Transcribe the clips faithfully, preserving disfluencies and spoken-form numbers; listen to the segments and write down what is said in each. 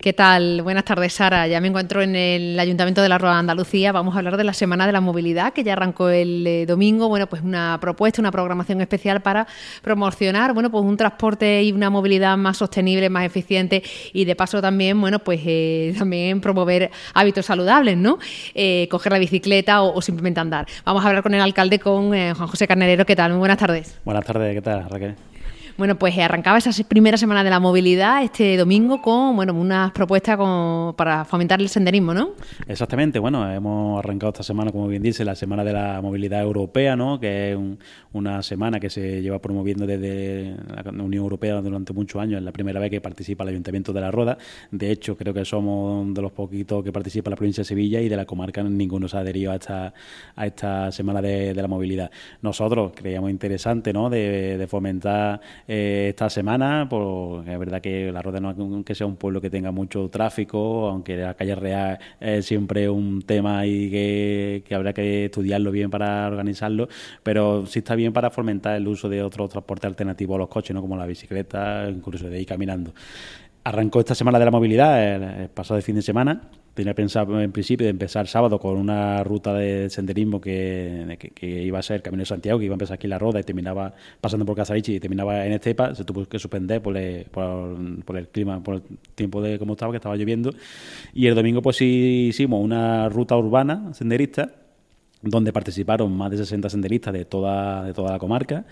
¿Qué tal? Buenas tardes, Sara. Ya me encuentro en el Ayuntamiento de la Roda de Andalucía. Vamos a hablar de la Semana de la Movilidad, que ya arrancó el eh, domingo. Bueno, pues una propuesta, una programación especial para promocionar, bueno, pues un transporte y una movilidad más sostenible, más eficiente y de paso también, bueno, pues eh, también promover hábitos saludables, ¿no? Eh, coger la bicicleta o, o simplemente andar. Vamos a hablar con el alcalde, con eh, Juan José Carnerero. ¿Qué tal? Muy buenas tardes. Buenas tardes, ¿qué tal, Raquel? Bueno, pues arrancaba esa primera semana de la movilidad este domingo con, bueno, unas propuestas con, para fomentar el senderismo, ¿no? Exactamente, bueno, hemos arrancado esta semana, como bien dice, la Semana de la Movilidad Europea, ¿no? Que es un, una semana que se lleva promoviendo desde la Unión Europea durante muchos años. Es la primera vez que participa el Ayuntamiento de La Roda. De hecho, creo que somos de los poquitos que participa la provincia de Sevilla y de la comarca ninguno se ha adherido a esta, a esta Semana de, de la Movilidad. Nosotros creíamos interesante, ¿no?, de, de fomentar Eh, esta semana, porque es verdad que La Roda no es que sea un pueblo que tenga mucho tráfico, aunque la calle real es siempre un tema y que, que habrá que estudiarlo bien para organizarlo, pero sí está bien para fomentar el uso de otros transportes alternativos a los coches, ¿no?, como la bicicleta, incluso de ir caminando. Arrancó esta Semana de la Movilidad el, el pasado fin de semana. Tenía pensado en principio de empezar sábado con una ruta de senderismo que, que, que iba a ser Camino de Santiago, que iba a empezar aquí en La Roda y terminaba pasando por Casarichi y terminaba en Estepa. Se tuvo que suspender por el, por, por el clima, por el tiempo de cómo estaba, que estaba lloviendo. Y el domingo pues sí hicimos una ruta urbana senderista donde participaron más de sesenta senderistas de toda, de toda la comarca.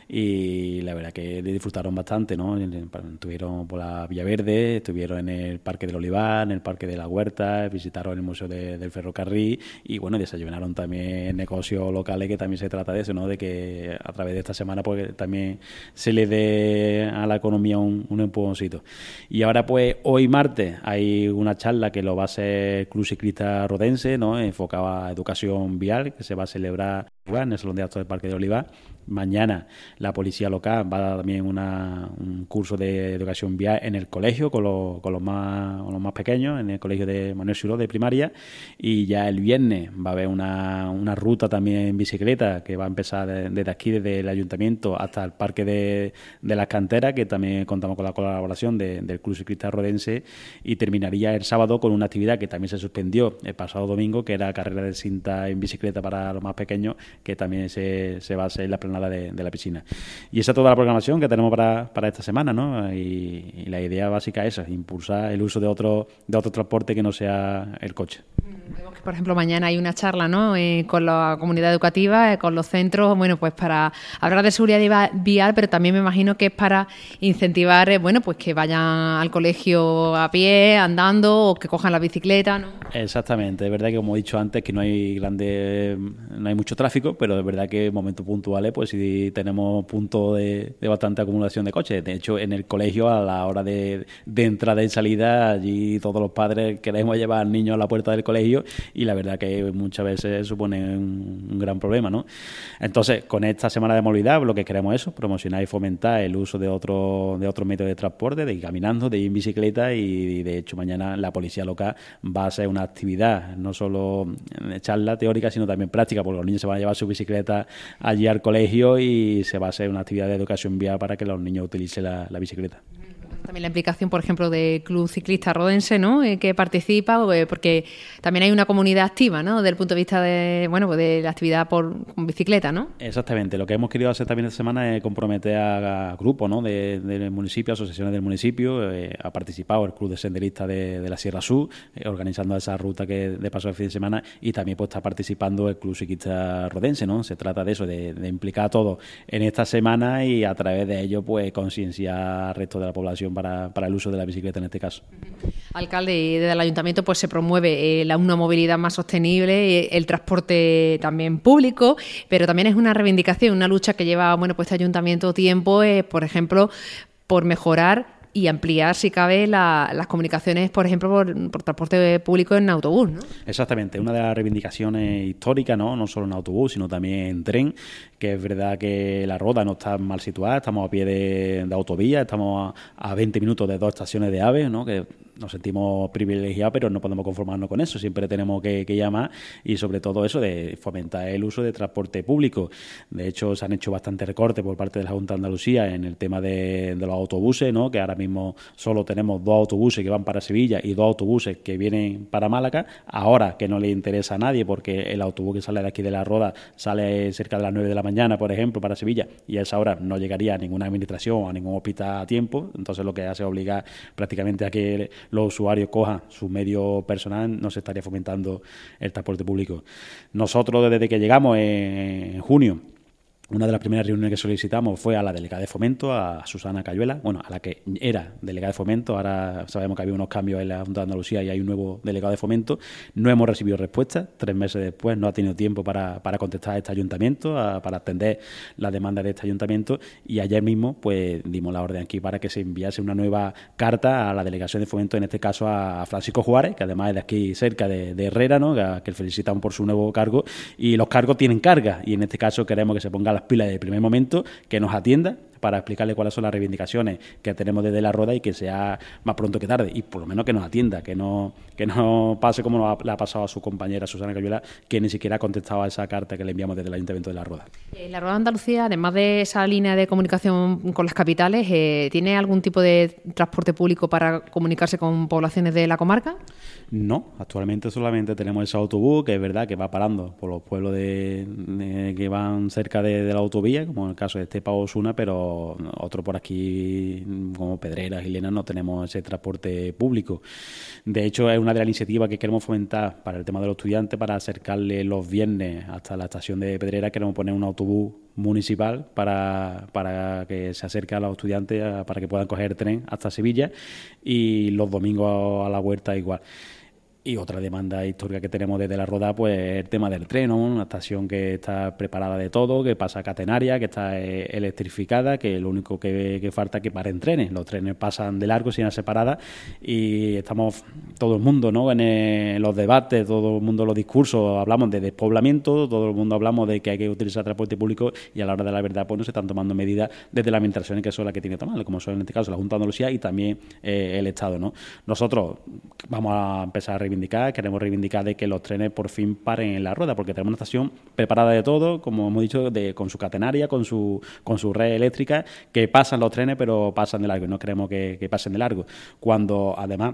Y la verdad que disfrutaron bastante, ¿no? Estuvieron por la Villaverde, estuvieron en el Parque del Olivar, en el Parque de la Huerta, visitaron el Museo de, del Ferrocarril y, bueno, desayunaron también negocios locales, que también se trata de eso, ¿no?, de que a través de esta semana pues también se le dé a la economía un, un empujoncito. Y ahora pues hoy martes hay una charla que lo va a hacer Club Ciclista Rodense, ¿no?, enfocada a educación vial, que se va a celebrar en el Salón de Actos del Parque de Olivar. Mañana la policía local va a dar también una, un curso de educación vial en el colegio con los, con los más con los más pequeños, en el colegio de Manuel Xiró de primaria, y ya el viernes va a haber una, una ruta también en bicicleta que va a empezar de, desde aquí, desde el ayuntamiento hasta el Parque de, de las Canteras, que también contamos con la colaboración de, del Club Ciclista Rodense, y terminaría el sábado con una actividad que también se suspendió el pasado domingo, que era carrera de cinta en bicicleta para los más pequeños, que también se, se va a hacer en la planada de, de la piscina. Y esa es toda la programación que tenemos para, para esta semana, ¿no? Y, y la idea básica es esa, impulsar el uso de otro, de otro transporte que no sea el coche. Vemos que, por ejemplo, mañana hay una charla, ¿no?, eh, con la comunidad educativa, eh, con los centros, bueno, pues para hablar de seguridad vial, pero también me imagino que es para incentivar, eh, bueno, pues que vayan al colegio a pie, andando, o que cojan la bicicleta, ¿no? Exactamente, es verdad que, como he dicho antes, que no hay grande, no hay mucho tráfico, pero es verdad que en momentos puntuales pues sí tenemos puntos de, de bastante acumulación de coches. De hecho, en el colegio, a la hora de, de entrada y salida, allí todos los padres queremos llevar al niño a la puerta del colegio, y la verdad que muchas veces supone un, un gran problema, ¿no? Entonces, con esta semana de movilidad, lo que queremos es eso, promocionar y fomentar el uso de otros de otros métodos de transporte, de ir caminando, de ir en bicicleta, y de hecho mañana la policía local va a hacer una actividad, no solo charla teórica, sino también práctica, porque los niños se van a llevar su bicicleta allí al colegio y se va a hacer una actividad de educación vial para que los niños utilicen la, la bicicleta. También la implicación, por ejemplo, del Club Ciclista Rodense, ¿no?, eh, que participa, eh, porque también hay una comunidad activa, ¿no?, desde el punto de vista de, bueno, pues de la actividad por con bicicleta, ¿no? Exactamente. Lo que hemos querido hacer también esta semana es comprometer a, a grupos, ¿no?, de, del municipio, asociaciones del municipio. Eh, ha participado el Club de Senderistas de, de la Sierra Sur, eh, organizando esa ruta que de paso el fin de semana, y también pues está participando el Club Ciclista Rodense, ¿no? Se trata de eso, de, de implicar a todos en esta semana y a través de ello pues concienciar al resto de la población para, para el uso de la bicicleta en este caso. Alcalde, desde el ayuntamiento pues se promueve eh, la, una movilidad más sostenible, eh, el transporte también público, pero también es una reivindicación, una lucha que lleva, bueno, pues este ayuntamiento tiempo, eh, por ejemplo, por mejorar y ampliar, si cabe, la, las comunicaciones, por ejemplo, por, por transporte público en autobús, ¿no? Exactamente, una de las reivindicaciones históricas, ¿no? No solo en autobús, sino también en tren, que es verdad que La Roda no está mal situada, estamos a pie de, de autovía, estamos a, a veinte minutos de dos estaciones de AVE, ¿no?, que nos sentimos privilegiados, pero no podemos conformarnos con eso. Siempre tenemos que, que llamar y sobre todo eso de fomentar el uso de transporte público. De hecho, se han hecho bastantes recortes por parte de la Junta de Andalucía en el tema de, de los autobuses, ¿no? Que ahora mismo solo tenemos dos autobuses que van para Sevilla y dos autobuses que vienen para Málaga. Ahora que no le interesa a nadie porque el autobús que sale de aquí de La Roda sale cerca de las nueve de la mañana, por ejemplo, para Sevilla, y a esa hora no llegaría a ninguna administración o a ningún hospital a tiempo. Entonces lo que hace es obligar prácticamente a que los usuarios cojan su medio personal. No se estaría fomentando el transporte público. Nosotros, desde que llegamos en junio, una de las primeras reuniones que solicitamos fue a la delegada de Fomento, a Susana Cayuela, bueno, a la que era delegada de Fomento. Ahora sabemos que había unos cambios en la Junta de Andalucía y hay un nuevo delegado de Fomento. No hemos recibido respuesta. Tres meses después no ha tenido tiempo para, para contestar a este ayuntamiento, a, para atender la demanda de este ayuntamiento, y ayer mismo pues dimos la orden aquí para que se enviase una nueva carta a la delegación de Fomento, en este caso a Francisco Juárez, que además es de aquí cerca de, de Herrera, ¿no? que, que felicitamos por su nuevo cargo, y los cargos tienen carga, y en este caso queremos que se ponga la pilas desde el primer momento, que nos atienda para explicarle cuáles son las reivindicaciones que tenemos desde La Roda y que sea más pronto que tarde, y por lo menos que nos atienda, que no que no pase como nos ha, le ha pasado a su compañera Susana Cayuela, que ni siquiera ha contestado a esa carta que le enviamos desde el Ayuntamiento de La Roda. La Roda de Andalucía, además de esa línea de comunicación con las capitales, eh, ¿tiene algún tipo de transporte público para comunicarse con poblaciones de la comarca? No, actualmente solamente tenemos ese autobús, que es verdad que va parando por los pueblos de, de, que van cerca de, de la autovía, como en el caso de Estepa o Osuna, pero otro por aquí, como Pedreras y Lena, no tenemos ese transporte público. De hecho, es una de las iniciativas que queremos fomentar para el tema de los estudiantes, para acercarle los viernes hasta la estación de Pedreras. Queremos poner un autobús municipal para, para que se acerque a los estudiantes, a, para que puedan coger el tren hasta Sevilla, y los domingos a la huerta igual. Y otra demanda histórica que tenemos desde La Roda, pues el tema del tren, ¿no? Una estación que está preparada de todo, que pasa catenaria, que está eh, electrificada, que lo único que, que falta es que paren trenes. Los trenes pasan de largo sin hacer parada, y estamos todo el mundo, ¿no? En, eh, en los debates, todo el mundo en los discursos hablamos de despoblamiento, todo el mundo hablamos de que hay que utilizar transporte público, y a la hora de la verdad pues no se están tomando medidas desde las administraciones que son las que tienen que tomar, como son en este caso la Junta de Andalucía y también eh, el Estado, ¿no? Nosotros vamos a empezar a reivindicar, queremos reivindicar de que los trenes por fin paren en La Roda, porque tenemos una estación preparada de todo, como hemos dicho, de, con su catenaria, con su con su red eléctrica, que pasan los trenes, pero pasan de largo, y no queremos que, que pasen de largo, cuando además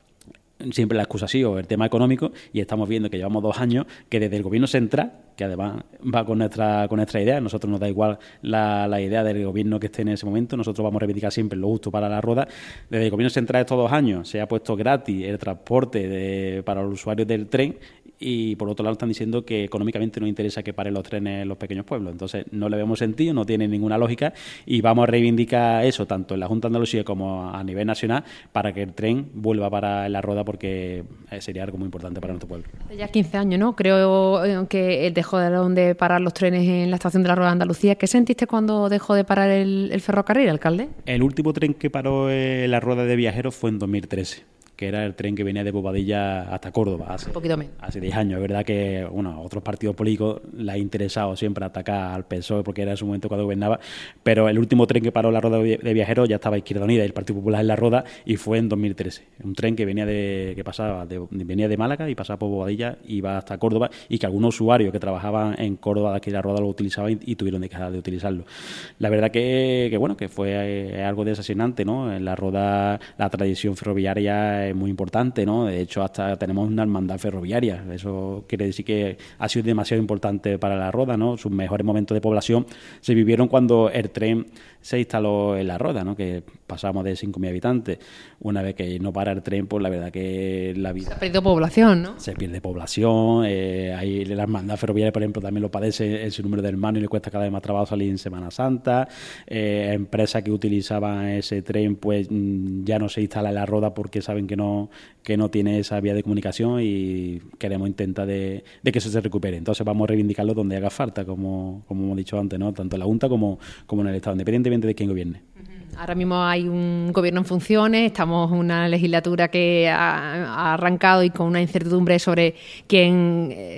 siempre la excusa ha sido el tema económico, y estamos viendo que llevamos dos años que desde el gobierno central, que además va con nuestra con nuestra idea, a nosotros nos da igual la, la idea del gobierno que esté en ese momento, nosotros vamos a reivindicar siempre lo justo para La Roda. Desde el gobierno central estos dos años se ha puesto gratis el transporte de, para los usuarios del tren, y por otro lado están diciendo que económicamente no interesa que paren los trenes en los pequeños pueblos. Entonces no le vemos sentido, no tiene ninguna lógica, y vamos a reivindicar eso tanto en la Junta de Andalucía como a nivel nacional, para que el tren vuelva para La Roda, porque sería algo muy importante para nuestro pueblo. Ya quince años, ¿no? Creo que dejó de parar los trenes en la estación de La Roda de Andalucía. ¿Qué sentiste cuando dejó de parar el, el ferrocarril, alcalde? El último tren que paró en La Roda de viajeros fue en dos mil trece. Que era el tren que venía de Bobadilla hasta Córdoba hace, un poquito menos. hace diez años. Es verdad que bueno, a otros partidos políticos les ha interesado siempre atacar al P S O E, porque era en su momento cuando gobernaba, pero el último tren que paró La Roda de viajeros ya estaba Izquierda Unida y el Partido Popular en La Roda, y fue en dos mil trece. Un tren que venía de que pasaba de, venía de Málaga y pasaba por Bobadilla, iba hasta Córdoba, y que algunos usuarios que trabajaban en Córdoba de aquí de La Roda lo utilizaban y, y tuvieron que dejar de utilizarlo. La verdad que, que bueno, que fue eh, algo desasinante, ¿no? En La Roda la tradición ferroviaria es muy importante, ¿no? De hecho, hasta tenemos una hermandad ferroviaria. Eso quiere decir que ha sido demasiado importante para La Roda, ¿no? Sus mejores momentos de población se vivieron cuando el tren se instaló en La Roda, ¿no? Que pasamos de cinco mil habitantes. Una vez que no para el tren, pues la verdad que la vida... Se ha perdido población, ¿no? Se pierde población. Eh, ahí la hermandad ferroviaria, por ejemplo, también lo padece en su número de hermanos, y le cuesta cada vez más trabajo salir en Semana Santa. Eh, empresas que utilizaban ese tren, pues ya no se instala en La Roda porque saben que no que no tiene esa vía de comunicación, y queremos intentar de, de que eso se recupere. Entonces vamos a reivindicarlo donde haga falta, como, como hemos dicho antes, ¿no? Tanto en la Junta como, como en el Estado, independientemente de quién gobierne. Ahora mismo hay un gobierno en funciones, estamos en una legislatura que ha, ha arrancado y con una incertidumbre sobre quién... Eh,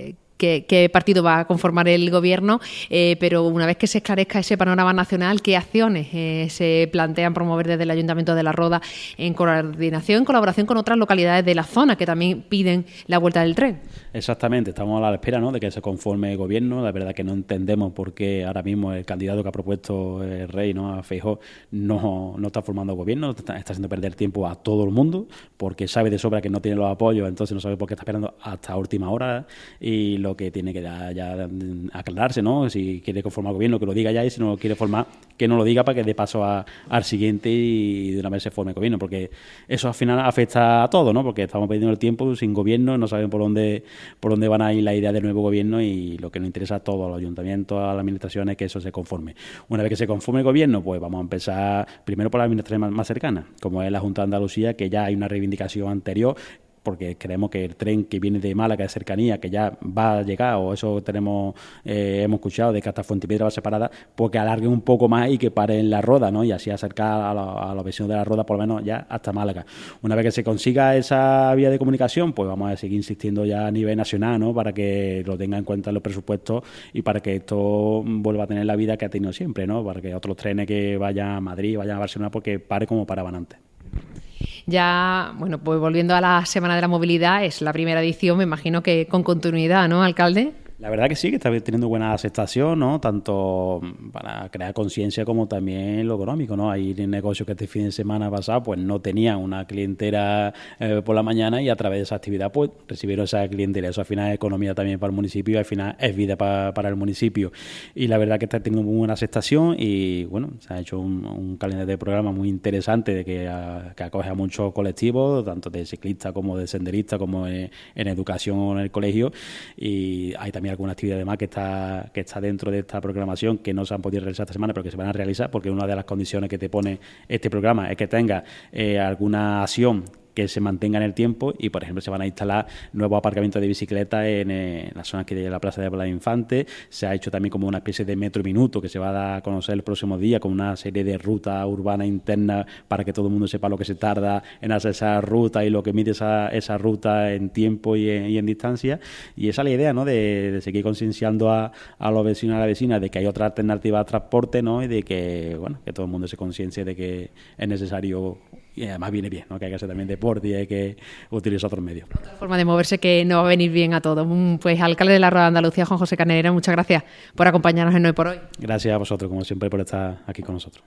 qué, qué partido va a conformar el gobierno, eh, pero una vez que se esclarezca ese panorama nacional, ¿qué acciones eh, se plantean promover desde el Ayuntamiento de La Roda en coordinación, en colaboración con otras localidades de la zona que también piden la vuelta del tren? Exactamente, estamos a la espera, ¿no?, de que se conforme el gobierno. La verdad que no entendemos por qué ahora mismo el candidato que ha propuesto el Rey, ¿no?, a Feijóo, no, no está formando gobierno, está, está haciendo perder tiempo a todo el mundo, porque sabe de sobra que no tiene los apoyos, entonces no sabe por qué está esperando hasta última hora, y lo que tiene que dar ya aclararse, ¿no?, si quiere conformar gobierno, que lo diga ya, y si no lo quiere formar, que no lo diga para que dé paso a, al siguiente y de una vez se forme gobierno, porque eso al final afecta a todo, ¿no?, porque estamos perdiendo el tiempo sin gobierno, no saben por dónde por dónde van a ir la idea del nuevo gobierno, y lo que nos interesa a todos, a los ayuntamientos, a las administraciones, es que eso se conforme. Una vez que se conforme el gobierno, pues vamos a empezar primero por las administraciones más, más cercanas, como es la Junta de Andalucía, que ya hay una reivindicación anterior, porque creemos que el tren que viene de Málaga, de cercanía, que ya va a llegar, o eso tenemos eh, hemos escuchado, de que hasta Fuentipiedra va separada, pues que alarguen un poco más y que pare en La Roda, ¿no?, y así acercar a, la, a los vecinos de La Roda, por lo menos ya hasta Málaga. Una vez que se consiga esa vía de comunicación, pues vamos a seguir insistiendo ya a nivel nacional, ¿no?, para que lo tenga en cuenta en los presupuestos y para que esto vuelva a tener la vida que ha tenido siempre, ¿no?, para que otros trenes que vayan a Madrid, vayan a Barcelona, porque pare como paraban antes. Ya, bueno, pues volviendo a la Semana de la Movilidad, es la primera edición, me imagino que con continuidad, ¿no, alcalde? La verdad que sí, que está teniendo buena aceptación, ¿no?, tanto para crear conciencia como también lo económico, ¿no? Hay negocios que este fin de semana pasado pues no tenían una clientela eh, por la mañana, y a través de esa actividad pues recibieron esa clientela. Eso al final es economía también para el municipio, y al final es vida para, para el municipio. Y la verdad que está teniendo muy buena aceptación, y bueno, se ha hecho un, un calendario de programa muy interesante de que, a, que acoge a muchos colectivos, tanto de ciclistas como de senderistas, como en, en educación o en el colegio, y hay también alguna actividad además que está que está dentro de esta programación que no se han podido realizar esta semana, pero que se van a realizar, porque una de las condiciones que te pone este programa es que tenga eh, alguna acción que se mantenga en el tiempo, y por ejemplo se van a instalar nuevos aparcamientos de bicicletas en, eh, en las zonas que de la Plaza de Blas Infante. Se ha hecho también como una especie de metro minuto que se va a dar a conocer el próximo día, con una serie de rutas urbanas internas para que todo el mundo sepa lo que se tarda en hacer esa ruta y lo que mide esa, esa ruta en tiempo y en, y en distancia. Y esa es la idea, ¿no?, de, de seguir concienciando a, a los vecinos y a las vecinas de que hay otra alternativa de transporte, ¿no?, y de que, bueno, que todo el mundo se conciencie de que es necesario, y además viene bien, ¿no?, que hay que hacer también deporte y hay que utilizar otros medios. Otra forma de moverse que nos va a venir bien a todos. Pues alcalde de La Roda de Andalucía, Juan José Carnerero, muchas gracias por acompañarnos en Hoy por Hoy. Gracias a vosotros, como siempre, por estar aquí con nosotros.